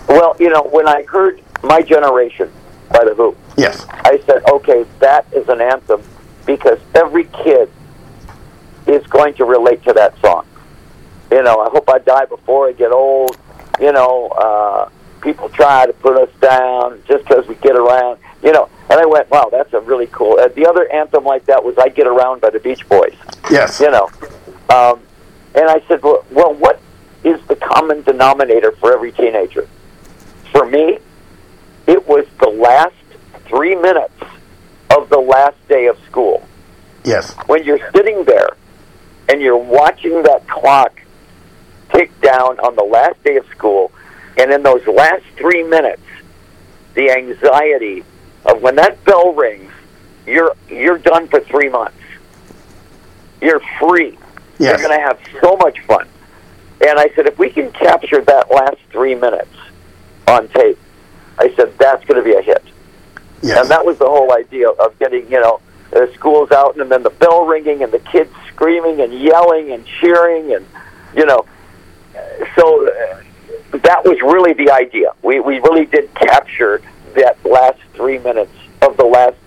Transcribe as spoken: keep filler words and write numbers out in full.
Well, you know, when I heard My Generation by The Who, Yes. I said, okay, that is an anthem because every kid is going to relate to that song. You know, I hope I die before I get old. You know, uh, people try to put us down just because we get around. You know, and I went, wow, that's a really cool. Uh, the other anthem like that was I Get Around by the Beach Boys. Yes. You know, um, and I said, well, well, what is the common denominator for every teenager? For me, it was the last three minutes of the last day of school. Yes. When you're sitting there and you're watching that clock tick down on the last day of school, and in those last three minutes, the anxiety of when that bell rings, you're you're done for three months. You're free. Yes. You're going to have so much fun. And I said, if we can capture that last three minutes on tape, I said, that's going to be a hit. Yes. And that was the whole idea of getting, you know, the schools out and then the bell ringing and the kids screaming and yelling and cheering and, you know. So uh, that was really the idea. We we really did capture that last three minutes of the last